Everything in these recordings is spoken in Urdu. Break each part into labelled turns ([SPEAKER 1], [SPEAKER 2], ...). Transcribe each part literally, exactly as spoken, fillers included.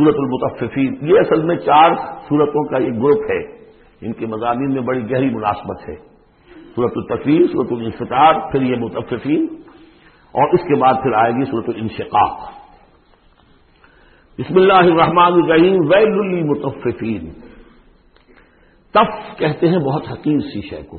[SPEAKER 1] سورۃ المطففین، یہ اصل میں چار سورتوں کا ایک گروپ ہے، ان کے مضامین میں بڑی گہری مناسبت ہے۔ سورۃ التکویر، سورۃ الانفطار، پھر یہ مطففین، اور اس کے بعد پھر آئے گی سورۃ الانشقاق۔ بسم اللہ الرحمن الرحیم، ویل للمطففین۔ تف کہتے ہیں بہت حقیر سی شے کو،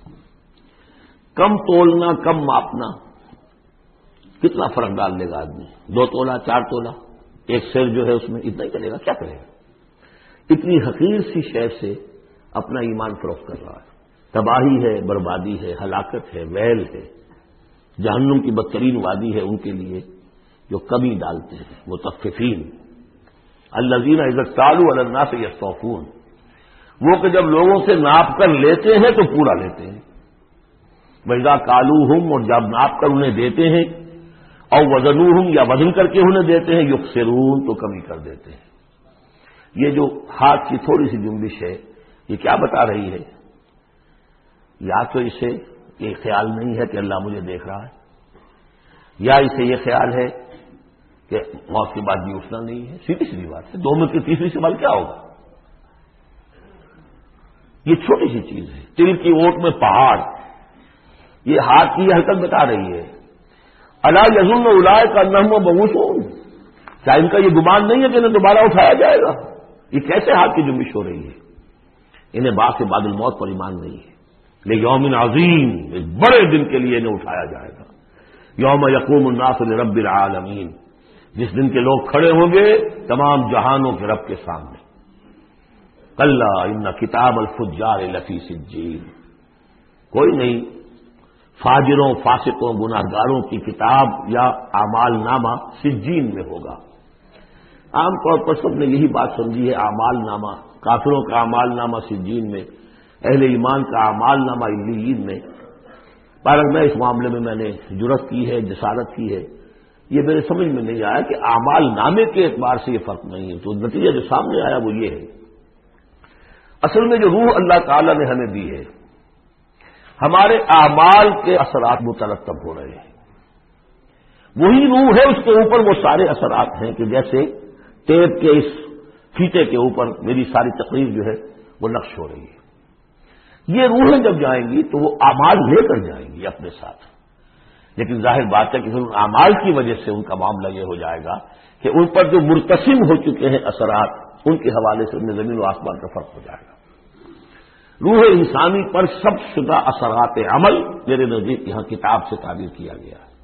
[SPEAKER 1] کم تولنا، کم ماپنا، کتنا فرق ڈال لے گا آدمی، دو تولا، چار تولا، ایک سیر جو ہے اس میں اتنا ہی کرے گا، کیا کرے گا؟ اتنی حقیر سی شے سے اپنا ایمان فروخت کر رہا ہے۔ تباہی ہے، بربادی ہے، ہلاکت ہے، ویل ہے، جہنم کی بدترین وادی ہے ان کے لیے جو کمی ڈالتے ہیں۔ مطففین الذین اذا اکتالوا علی الناس یستوفون، وہ کہ جب لوگوں سے ناپ کر لیتے ہیں تو پورا لیتے ہیں۔ وَإِذَا كَالُوهُمْ، اور جب ناپ کر انہیں دیتے ہیں، اور وزنوہم، یا وزن کر کے انہیں دیتے ہیں، یخسرون، تو کمی کر دیتے ہیں۔ یہ جو ہاتھ کی تھوڑی سی جنبش ہے، یہ کیا بتا رہی ہے؟ یا تو اسے یہ خیال نہیں ہے کہ اللہ مجھے دیکھ رہا ہے، یا اسے یہ خیال ہے کہ موت کے بعد بھی اٹھنا نہیں ہے۔ سیدھی سیدھی بات ہے، دو میں کی تیسری سوال کیا ہوگا؟ یہ چھوٹی سی چیز ہے، تل کی اوٹ میں پہاڑ، یہ ہاتھ کی حرکت بتا رہی ہے۔ الا یظن اولئک انہم مبعوثون، کیا ان کا یہ گمان نہیں ہے کہ انہیں دوبارہ اٹھایا جائے گا؟ یہ کیسے ہاتھ کی جنبش ہو رہی ہے؟ انہیں بعد سے بعد الموت پر ایمان نہیں ہے۔ لیوم عظیم، ایک بڑے دن کے لیے انہیں اٹھایا جائے گا۔ یوم یقوم الناس لرب العالمین، جس دن کے لوگ کھڑے ہوں گے تمام جہانوں کے رب کے سامنے۔ کلا ان کتاب الفجار لفی سجین، کوئی نہیں، فاجروں، فاسقوں، گناہگاروں کی کتاب یا اعمال نامہ سجین میں ہوگا۔ عام طور پر سب نے یہی بات سمجھی ہے، اعمال نامہ، کافروں کا اعمال نامہ سجین میں، اہل ایمان کا اعمال نامہ علیین میں۔ پر میں اس معاملے میں میں نے جرأت کی ہے، جسارت کی ہے، یہ میرے سمجھ میں نہیں آیا کہ اعمال نامے کے اعتبار سے یہ فرق نہیں ہے، تو نتیجہ جو سامنے آیا وہ یہ ہے۔ اصل میں جو روح اللہ تعالی نے ہمیں دی ہے، ہمارے اعمال کے اثرات مترتب ہو رہے ہیں، وہی روح ہے، اس کے اوپر وہ سارے اثرات ہیں کہ جیسے ٹیپ کے اس فیتے کے اوپر میری ساری تقریر جو ہے وہ نقش ہو رہی ہے۔ یہ روحیں جب جائیں گی تو وہ اعمال لے کر جائیں گی اپنے ساتھ، لیکن ظاہر بات ہے کہ پھر ان اعمال کی وجہ سے ان کا معاملہ یہ ہو جائے گا کہ ان پر جو مرتسم ہو چکے ہیں اثرات، ان کے حوالے سے ان میں زمین و آسمان کا فرق ہو جائے گا۔ روح انسانی پر سب شدہ اثرات عمل میرے نزدیک یہاں کتاب سے تعبیر کیا گیا ہے۔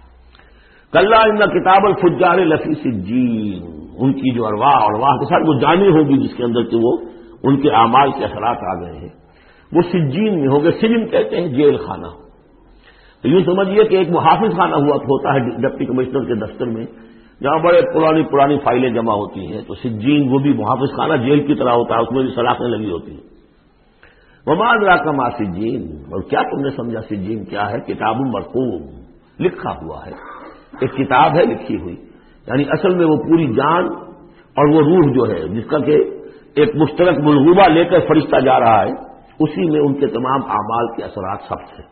[SPEAKER 1] کلا ان کتاب الفجار لفی سجین، ان کی جو ارواح ارواح کے ساتھ وہ جانی ہوگی جس کے اندر کہ وہ ان کے اعمال کے اثرات آ گئے ہیں، وہ سجین میں ہوں گے۔ سجن کہتے ہیں جیل خانہ، تو یوں سمجھیے کہ ایک محافظ خانہ ہوا ہوتا ہے ڈپٹی کمشنر کے دفتر میں، جہاں بڑے پرانی پرانی فائلیں جمع ہوتی ہیں، تو سجین وہ بھی محافظ خانہ جیل کی طرح ہوتا ہے، اس میں بھی سلاخیں لگی ہوتی ہیں۔ وما ادراک ما سجین، اور کیا تم نے سمجھا سجین کیا ہے؟ کتاب مرقوم، لکھا ہوا ہے، ایک کتاب ہے لکھی ہوئی، یعنی اصل میں وہ پوری جان اور وہ روح جو ہے جس کا کہ ایک مشترک ملغوبہ لے کر فرشتہ جا رہا ہے، اسی میں ان کے تمام اعمال کے اثرات ثبت ہیں۔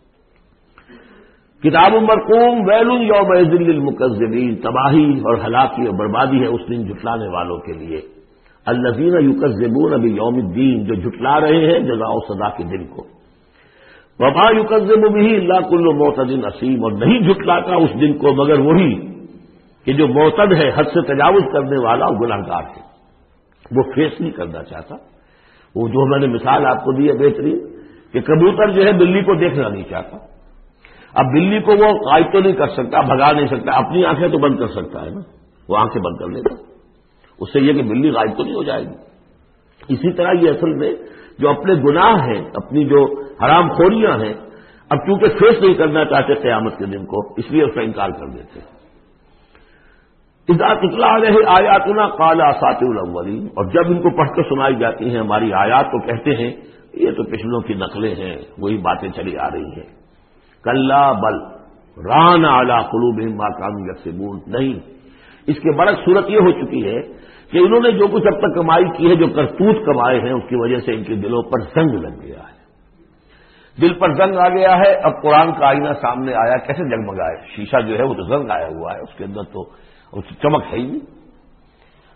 [SPEAKER 1] کتاب مرقوم ویل یومئذ للمکذبین، تباہی اور ہلاکی اور بربادی ہے اس دن جھٹلانے والوں کے لیے۔ الذین یکذبون بیوم الدین، جو جھٹلا رہے ہیں جزا و سزا کے دن کو۔ وما یکذب بہ الا کل معتد اثیم، اور نہیں جھٹلاتا اس دن کو مگر وہی کہ جو معتد ہے، حد سے تجاوز کرنے والا اور گناہگار ہے، وہ فیس نہیں کرنا چاہتا۔ وہ جو میں نے مثال آپ کو دی ہے بہترین، کہ کبوتر جو ہے بلی کو دیکھنا نہیں چاہتا، اب بلی کو وہ غائب تو نہیں کر سکتا، بھگا نہیں سکتا، اپنی آنکھیں تو بند کر سکتا ہے نا، وہ آنکھیں بند کر لیتا، اس سے یہ کہ بلی غائب تو نہیں ہو جائے گی۔ اسی طرح یہ اصل میں جو اپنے گناہ ہیں، اپنی جو حرام خوریاں ہیں، اب چونکہ فیس نہیں کرنا چاہتے قیامت کے دن کو، اس لیے اس کا انکار کر دیتے ہیں۔ اذا تتلی علیہ آیاتنا قال اساطیر الاولین، اور جب ان کو پڑھ کر سنائی جاتی ہیں ہماری آیات تو کہتے ہیں یہ تو پچھلوں کی نقلیں ہیں، وہی باتیں چلی آ رہی ہیں۔ کلا بل ران علی قلوبہم ما کانوا یکسبون، نہیں، اس کے برعکس صورت یہ ہو چکی ہے کہ انہوں نے جو کچھ اب تک کمائی کی ہے، جو کرتوت کمائے ہیں، اس کی وجہ سے ان کے دلوں پر زنگ لگ گیا ہے، دل پر زنگ آ گیا ہے۔ اب قرآن کا آئینہ سامنے آیا، کیسے جگمگائے؟ شیشہ جو ہے وہ تو زنگ آیا ہوا ہے، اس کے اندر تو چمک ہے ہی نہیں۔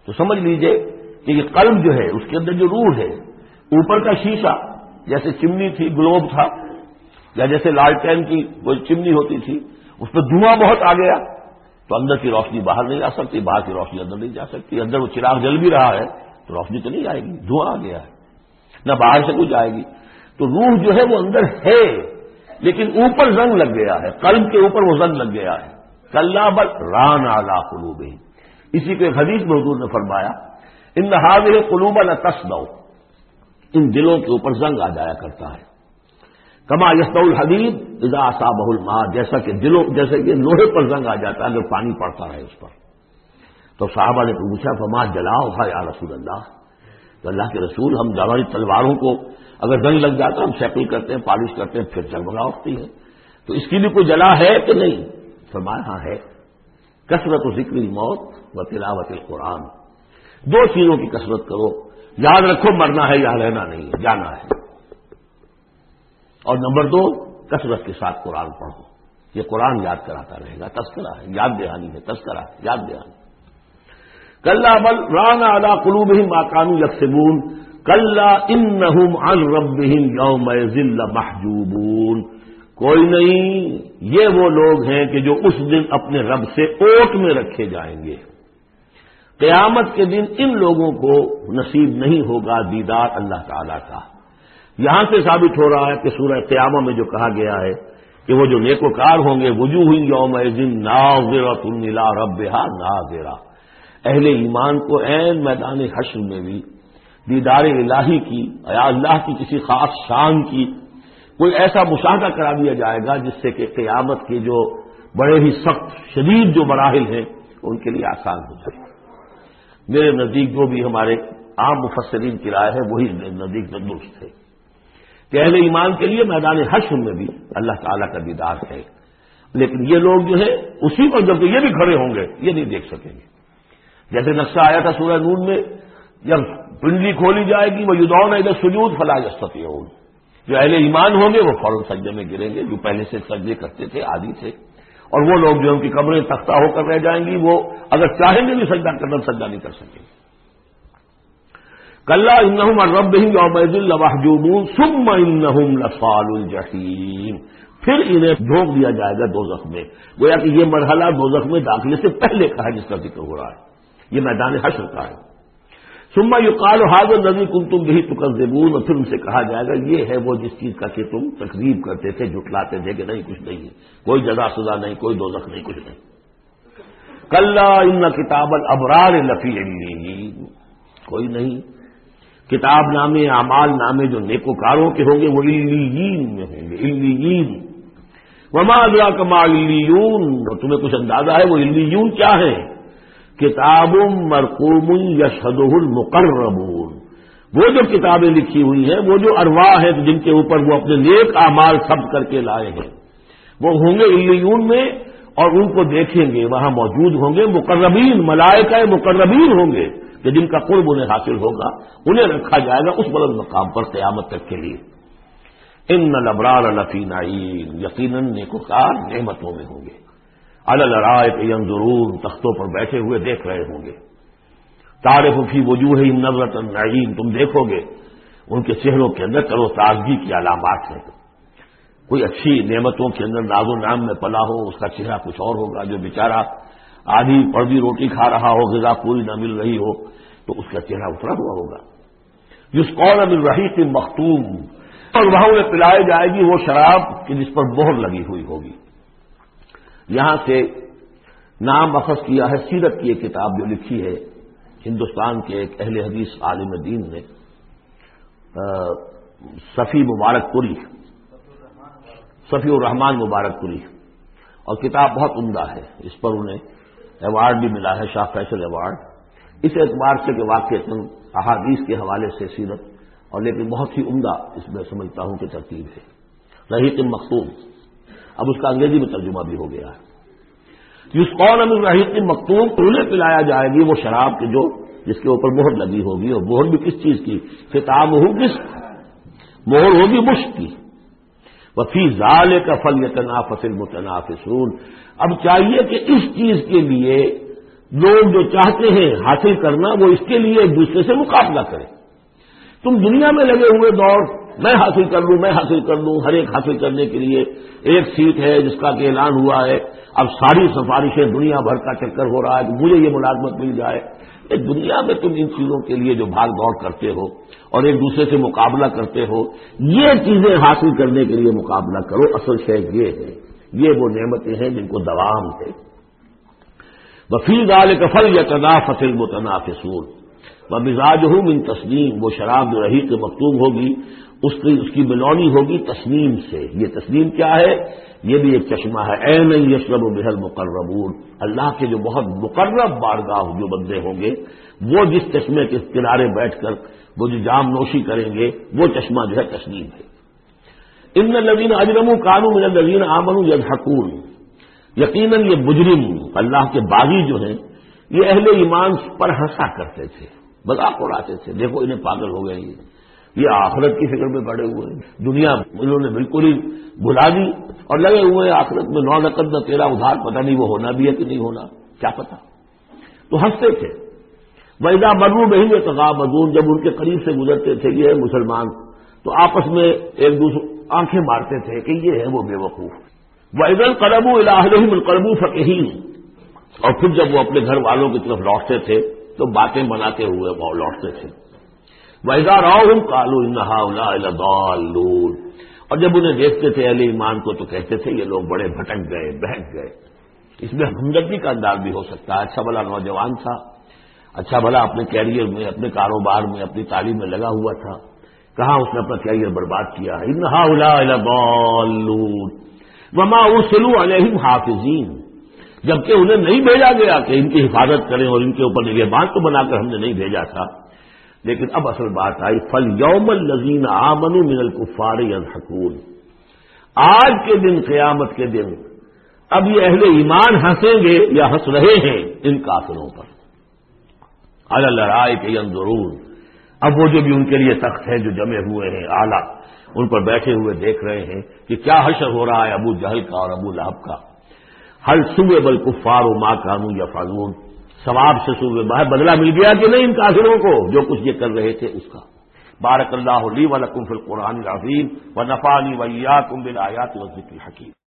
[SPEAKER 1] تو سمجھ لیجئے کہ یہ قلب جو ہے اس کے اندر جو روح ہے، اوپر کا شیشہ جیسے چمنی تھی، گلوب تھا، یا جیسے لالٹین کی کوئی چمنی ہوتی تھی، اس پہ دھواں بہت آ گیا تو اندر کی روشنی باہر نہیں آ سکتی، باہر کی روشنی اندر نہیں جا سکتی، اندر وہ چراغ جل بھی رہا ہے تو روشنی تو نہیں آئے گی، دھواں آ گیا ہے، نہ باہر سے کچھ آئے گی۔ تو روح جو ہے وہ اندر ہے لیکن اوپر زنگ لگ گیا ہے، قلب کے اوپر وہ زنگ لگ گیا ہے۔ کلا بل ران علی قلوبہم، اسی کے حدیث میں حضور نے فرمایا ان ہذہ قلوب لتصدع، ان دلوں کے اوپر زنگ آ جایا کرتا ہے، کما یصدع الحدید اذا اصابہ الماء، جیسا کہ دلوں جیسے کہ لوہے پر زنگ آ جاتا ہے اگر پانی پڑتا ہے اس پر۔ تو صحابہ نے پوچھا فما جلاؤھا یا رسول اللہ، تو اللہ کے رسول ہم ہماری تلواروں کو اگر زنگ لگ جاتا ہم شیپل کرتے ہیں، پالش کرتے ہیں، پھر جگمگا اٹھتی ہے، تو اس کے لیے کوئی جلا ہے کہ نہیں؟ فرمایا ہاں ہے، کثرت ذکر الموت و تلاوت القرآن، دو چیزوں کی کثرت کرو، یاد رکھو مرنا ہے یا رہنا نہیں ہے، جانا ہے، اور نمبر دو کثرت کے ساتھ قرآن پڑھو، یہ قرآن یاد کراتا رہے گا، تذکرہ ہے، یاد دہانی ہے، تذکرہ ہے، یاد دہانی۔ کلا بل ران علی قلوبہم ما کانوا یکسبون کلا انہم عن ربہم یومئذ لمحجوبون، کوئی نہیں، یہ وہ لوگ ہیں کہ جو اس دن اپنے رب سے اوٹ میں رکھے جائیں گے۔ قیامت کے دن ان لوگوں کو نصیب نہیں ہوگا دیدار اللہ تعالی کا۔ یہاں سے ثابت ہو رہا ہے کہ سورہ قیامہ میں جو کہا گیا ہے کہ وہ جو نیکوکار ہوں گے وجوہ یومئذ ناظرۃ الی ربھا ناظرہ، اہل ایمان کو عین میدان حشر میں بھی دیدار الہی کی یا اللہ کی کسی خاص شان کی کوئی ایسا مشاہدہ کرا دیا جائے گا جس سے کہ قیامت کے جو بڑے ہی سخت شدید جو مراحل ہیں ان کے لیے آسان ہو جائے۔ میرے نزدیک جو بھی ہمارے عام مفسرین کی رائے ہے وہی نزدیک میں درست ہے کہ اہل ایمان کے لیے میدان حشر میں بھی اللہ تعالیٰ کا دیدار ہے، لیکن یہ لوگ جو ہے اسی پر جب یہ بھی کھڑے ہوں گے یہ نہیں دیکھ سکیں گے۔ جیسے نقشہ آیا تھا سورہ نون میں، جب پنڈلی کھولی جائے گی وہ یدعون الی السجود فلا یستطیعون، جو اہل ایمان ہوں گے وہ فوراً سجدے میں گریں گے، جو پہلے سے سجدے کرتے تھے عادی تھے، اور وہ لوگ جو ان کی قبریں تختہ ہو کر رہ جائیں گی وہ اگر چاہیں گے بھی سجدہ کرنا سجدہ نہیں کر سکیں گے۔ کلا انہم عن ربہم یومئذ لمحجوبون ثم انہم لصال الجحیم، پھر انہیں جھونک دیا جائے گا دوزخ میں، گویا کہ یہ مرحلہ دوزخ میں داخلے سے پہلے کا ہے جس کا ذکر ہو رہا ہے، یہ میدان حشر کا ہے۔ ثم یقال ھذا الذی کنتم بہ تکذبون، اور پھر ان سے کہا جائے گا یہ ہے وہ جس چیز کا کہ تم تکذیب کرتے تھے، جھٹلاتے تھے کہ نہیں کچھ نہیں ہے، کوئی جزا سزا نہیں، کوئی دوزخ نہیں، کچھ نہیں۔ کلا ان کتاب الابرار لفی علیین، کوئی نہیں، کتاب نامے اعمال نامے جو نیکوکاروں کے ہوں گے وہ علیین میں ہوں گے، علیین۔ وما ادراک ما علیون، اور تمہیں کچھ اندازہ ہے وہ علیون کیا ہے؟ کتاب مرقوم یشہدہ المقربون، وہ جو کتابیں لکھی ہوئی ہیں، وہ جو ارواح ہیں جن کے اوپر وہ اپنے نیک اعمال ثبت کر کے لائے ہیں، وہ ہوں گے علیون میں، اور ان کو دیکھیں گے، وہاں موجود ہوں گے مقربین، ملائکہ مقربین ہوں گے کہ جن کا قرب انہیں حاصل ہوگا، انہیں رکھا جائے گا اس بلند مقام پر قیامت تک کے لیے۔ ان الابرار لفی نعیم، یقیناً نیکوکار نعمتوں میں ہوں گے، علی الارائک ینظرون، تختوں پر بیٹھے ہوئے دیکھ رہے ہوں گے، تعرف فی وجوہہم نظرۃ النعیم، تم دیکھو گے ان کے چہروں کے اندر تر و تازگی کی علامات ہیں۔ کوئی اچھی نعمتوں کے اندر ناز و نعم میں پلا ہو اس کا چہرہ کچھ اور ہوگا، جو بیچارہ آدھی پردی روٹی کھا رہا ہو، غذا پوری نہ مل رہی ہو تو اس کا چہرہ اترا ہوا ہوگا۔ یسقون من رحیق مختوم، اور وہاں انہیں پلائی جائے گی وہ شراب کہ جس پر مہر لگی ہوئی ہوگی۔ یہاں سے نام اخذ کیا ہے سیرت کی ایک کتاب جو لکھی ہے ہندوستان کے ایک اہل حدیث عالم دین نے، صفی مبارک پوری، صفی الرحمان مبارک پوری، اور کتاب بہت عمدہ ہے، اس پر انہیں ایوارڈ بھی ملا ہے، شاہ فیصل ایوارڈ، اس اعتبار سے کہ واقع احادیث کے حوالے سے سیرت، اور لیکن بہت ہی عمدہ اس میں سمجھتا ہوں کہ ترتیب ہے۔ رحیق مختوم، اب اس کا انگریزی میں ترجمہ بھی ہو گیا ہے۔ یسقون من رحیق مختوم، انہیں پلایا جائے گی وہ شراب کے جو جس کے اوپر مہر لگی ہوگی، اور مہر بھی کس چیز کی؟ ختامہ مسک، مہر ہوگی مشک کی۔ وفی ذالک فلیتنافس المتنافسون، اب چاہیے کہ اس چیز کے لیے لوگ جو چاہتے ہیں حاصل کرنا وہ اس کے لیے ایک دوسرے سے مقابلہ کریں. تم دنیا میں لگے ہوئے دوڑ میں حاصل کر لوں میں حاصل کر لوں ہر ایک حاصل کرنے کے لیے ایک سیٹ ہے جس کا کہ اعلان ہوا ہے، اب ساری سفارشیں دنیا بھر کا چکر ہو رہا ہے کہ مجھے یہ ملازمت مل جائے. ایک دنیا میں تم ان چیزوں کے لیے جو بھاگ دوڑ کرتے ہو اور ایک دوسرے سے مقابلہ کرتے ہو، یہ چیزیں حاصل کرنے کے لیے مقابلہ کرو. اصل شے یہ ہے، یہ وہ نعمتیں ہیں جن کو دوام ہے. وفی ذالک فلیتنافس المتنافسون ومزاجہ من تسنیم، وہ شراب جو رحیق مختوم ہوگی اس کی اس کی ملونی ہوگی تسنیم سے. یہ تسنیم کیا ہے؟ یہ بھی ایک چشمہ ہے. عین یشرب بها المقربون، اللہ کے جو بہت مقرب بارگاہ جو بندے ہوں گے وہ جس چشمے کے کنارے بیٹھ کر وہ جو جام نوشی کریں گے وہ چشمہ جو ہے تسنیم ہے. ان الذین اجرموا کانوا من الذین آمنوا یضحکون، یقیناً یہ مجرم اللہ کے باغی جو ہیں یہ اہل ایمان پر ہنسا کرتے تھے، مذاق اڑاتے تھے. دیکھو انہیں پاگل ہو گئے، یہ آخرت کی فکر میں پڑے ہوئے ہیں، دنیا انہوں نے بالکل ہی بھلا دی اور لگے ہوئے ہیں آخرت میں. نو نقد نہ تیرا ادھار، پتہ نہیں وہ ہونا بھی ہے کہ نہیں ہونا، کیا پتہ. تو ہنستے تھے. وَإِذَا مَرُّوا بِهِمْ يَتَغَامَزُونَ، جب ان کے قریب سے گزرتے تھے یہ مسلمان تو آپس میں ایک دوسرے آنکھیں مارتے تھے کہ یہ ہے وہ بے وقوف. وَإِذَا انقلبوا إِلَىٰ أَهْلِهِمْ انقلبوا فَكِهِينَ، اور پھر جب وہ اپنے گھر والوں کی طرف لوٹتے تھے تو باتیں بناتے ہوئے وہ لوٹتے تھے. وَإِذَا رَأَوْهُمْ قَالُوا إِنَّ هَٰؤُلَاءِ لَضَالُّونَ، اور جب انہیں دیکھتے تھے اہل ایمان کو تو کہتے تھے یہ لوگ بڑے بھٹک گئے بہک گئے. اس میں ہمدردی کا انداز بھی ہو سکتا ہے. اچھا بھلا نوجوان تھا، اچھا بھلا اپنے کیریئر میں اپنے کاروبار میں اپنی تعلیم میں لگا ہوا تھا، کہاں اس نے اپنا کیریئر برباد کیا. إِنَّ هَٰؤُلَاءِ لَضَالُّونَ وَمَا أُرْسِلُوا عَلَيْهِمْ حَافِظِينَ، جبکہ انہیں نہیں بھیجا گیا کہ ان کی حفاظت کریں اور ان کے اوپر نگہبان تو بنا کر ہم نے نہیں بھیجا تھا. لیکن اب اصل بات آئی، فَالْيَوْمَ الَّذِينَ آمَنُوا مِنَ الْكُفَّارِ يَضْحَكُونَ، آج کے دن قیامت کے دن اب یہ اہل ایمان ہنسیں گے یا ہنس رہے ہیں ان کافروں پر. عَلَى الْأَرَائِكِ يَنظُرُونَ، اب وہ جو بھی ان کے لیے تخت ہے جو جمے ہوئے ہیں اعلیٰ ان پر بیٹھے ہوئے دیکھ رہے ہیں کہ کیا حشر ہو رہا ہے ابو جہل کا اور ابو لہب کا. هل ثوب الكفار ما كانوا يفعلون، ثواب سے صوبے باہر بدلہ مل گیا کہ نہیں ان کافروں کو جو کچھ یہ کر رہے تھے اس کا. بارک اللہ لی ولکم فی القرآن العظیم ونفعنی وإیاکم بالآیات والذکر الحکیم.